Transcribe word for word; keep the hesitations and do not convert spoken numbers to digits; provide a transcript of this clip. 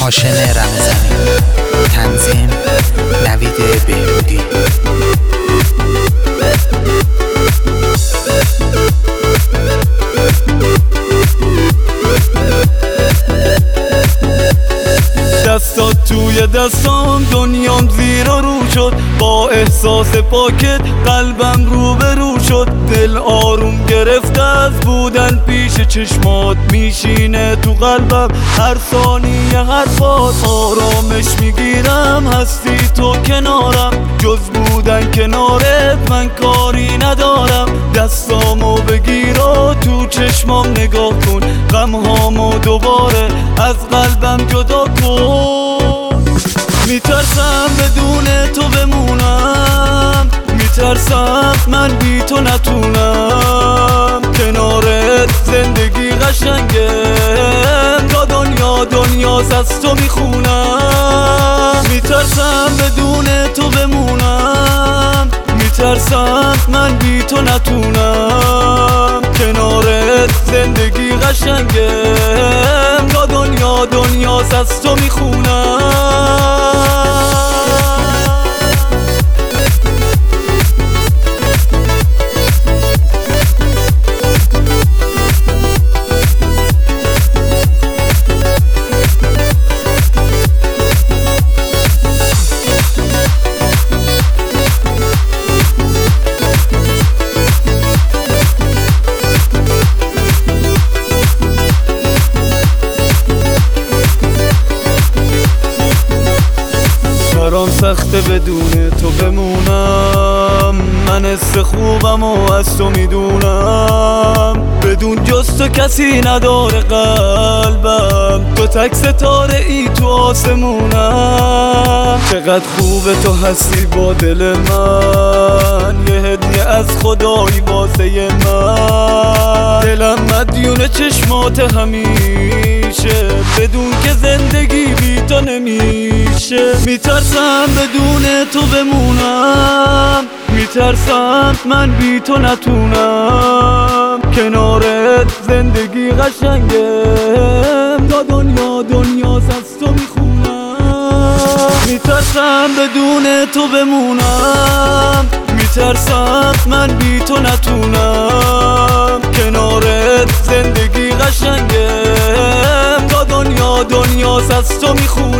هاشم رمضانی، تنظیم نوید بهرودی. دستات توی دستام، دنیام زیر و رو شد. با احساس پاکت قلبم رو به رو شد. دل آروم گرفته از بودن پیش چشمات، میشینه تو قلبم هر ثانیه حرفات. آرامش میگیرم هستی تو کنارم، جز بودن کنارت من کاری ندارم. دستامو بگیر و تو چشمام نگاه کن، غمهامو دوباره از قلبم جدا کن. میترسم بدون تو بمونم، میترسم من بی تو نتونم. کنارت زندگی قشنگه، تا دنیا دنیاست از تو میخونم. میترسم بدون تو بمونم، میترسم من بی تو نتونم. کنارت زندگی قشنگه، تا دنیا دنیاست از تو میخونم. برام سخته بدون تو بمونم، من حس خوبم و از تو میدونم. بدون جز تو کسی نداره قلبم، تو تک ستاره ای تو آسمونم. چقدر خوبه تو هستی با دل من، یه هدیه از خدایی واسه من. دلم مدیون چشمات همیشه، بدون که زندگی بی تو نمیشه. میترسم بدون تو بمونم، میترسم من بی تو نتونم. کنارت زندگی قشنگه، تا دنیا دنیاست از تو میخونم. میترسم بدون تو بمونم، میترسم من بی تو نتونم. کنارت زندگی قشنگه، تا دنیا دنیاست از تو میخونم.